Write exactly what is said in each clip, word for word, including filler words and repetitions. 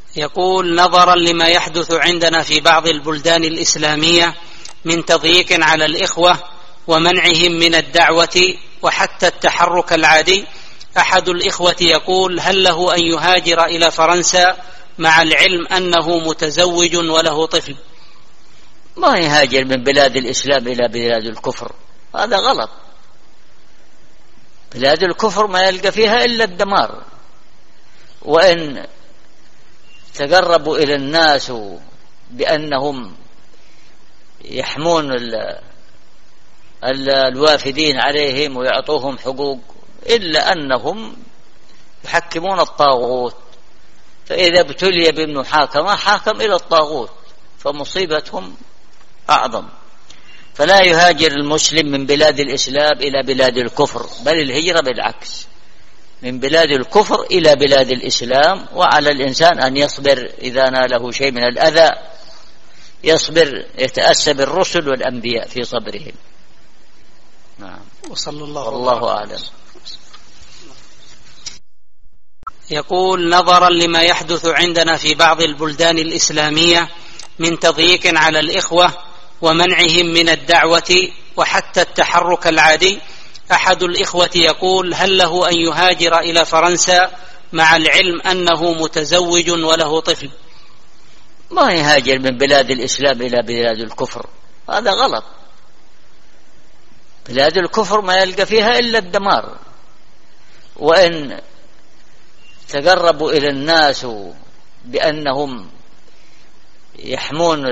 يقول: نظرا لما يحدث عندنا في بعض البلدان الإسلامية من تضييق على الإخوة ومنعهم من الدعوة وحتى التحرك العادي، أحد الإخوة يقول: هل له أن يهاجر إلى فرنسا مع العلم أنه متزوج وله طفل؟ ما يهاجر من بلاد الإسلام إلى بلاد الكفر، هذا غلط. بلاد الكفر ما يلقى فيها إلا الدمار، وإن تقربوا إلى الناس بأنهم يحمون الوافدين عليهم ويعطوهم حقوق، إلا أنهم يحكمون الطاغوت، فإذا ابتلي بابن حاكم حاكم إلى الطاغوت، فمصيبتهم أعظم. فلا يهاجر المسلم من بلاد الإسلام إلى بلاد الكفر، بل الهجرة بالعكس، من بلاد الكفر إلى بلاد الإسلام. وعلى الإنسان أن يصبر إذا ناله شيء من الأذى، يصبر، يتأسى بالرسل والأنبياء في صبرهم. نعم. وصلى الله والله أعلم. يقول: نظرا لما يحدث عندنا في بعض البلدان الإسلامية من تضييق على الإخوة ومنعهم من الدعوة وحتى التحرك العادي، أحد الإخوة يقول: هل له أن يهاجر إلى فرنسا مع العلم أنه متزوج وله طفل؟ ما يهاجر من بلاد الإسلام إلى بلاد الكفر، هذا غلط. بلاد الكفر ما يلقى فيها إلا الدمار، وإن تقربوا إلى الناس بأنهم يحمون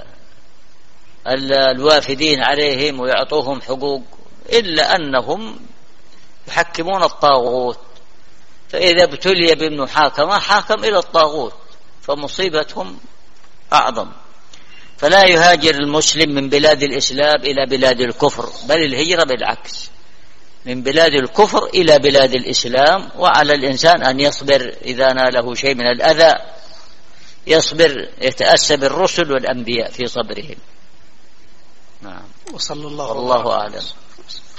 الوافدين عليهم ويعطوهم حقوق، إلا أنهم يحكمون الطاغوت، فإذا ابتلي بابن حاكم حاكم إلى الطاغوت، فمصيبتهم أعظم. فلا يهاجر المسلم من بلاد الإسلام إلى بلاد الكفر، بل الهجرة بالعكس، من بلاد الكفر إلى بلاد الإسلام. وعلى الإنسان أن يصبر إذا ناله شيء من الأذى، يصبر، يتأسى بالرسل والأنبياء في صبرهم. نعم. وصلى الله والله أعلم.